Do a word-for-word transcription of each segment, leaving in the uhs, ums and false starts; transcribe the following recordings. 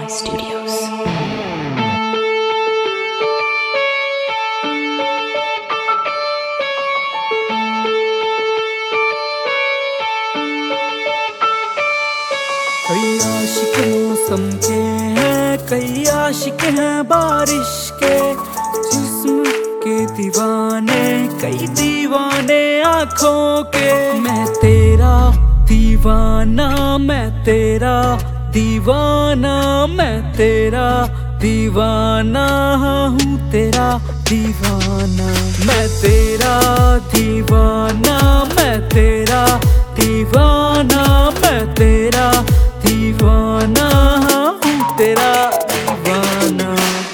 Studios. कई आशिक मौसम के हैं, कई आशिक हैं बारिश के, जिस्म के दीवाने, कई दीवाने आँखों के। मैं तेरा दीवाना, मैं तेरा दीवाना, मैं तेरा दीवाना हूँ, तेरा दीवाना। मैं तेरा दीवाना, मैं तेरा दीवाना, मैं तेरा दीवाना हूँ, तेरा दीवाना।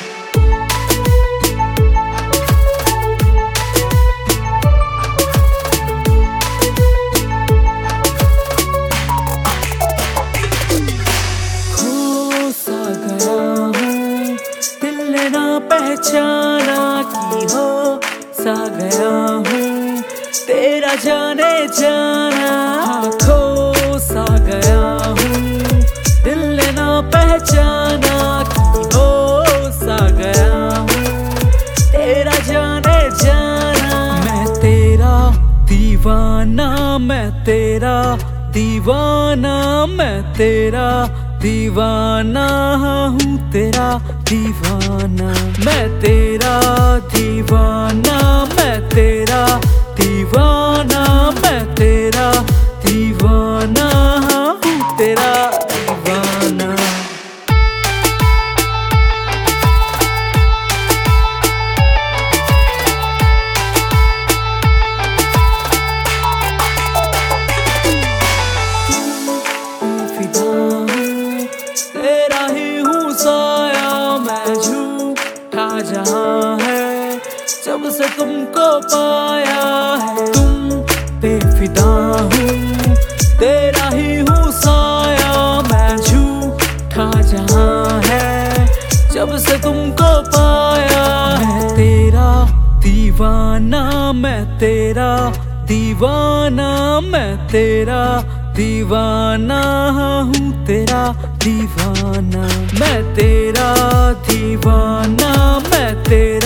खो सा गया हूँ, दिल ने ना पहचाना की हो सा गया हूँ, तेरा जाने जाना। खो सा गया हूँ, दिल ने ना पहचाना कि हो सा गया हूँ, तेरा जाने जाना। मैं तेरा दीवाना, मैं तेरा दीवाना, मैं तेरा दीवाना हूँ, तेरा दीवाना। मैं तेरा दीवाना, मैं तेरा दीवाना, मैं तेरा दीवाना हूँ, तेरा दीवाना। फिदा हूँ, तेरा ही हूँ साया, मैं झूठा जहाँ है जब से तुमको पाया है। तुम पे फिदा हूँ, तेरा ही हूँ साया, मैं झूठा जहाँ है जब से तुमको पाया। मैं तेरा दीवाना, मैं तेरा दीवाना, मैं तेरा दीवाना हूँ, तेरा दीवाना। मैं तेरा दीवाना, मैं तेरा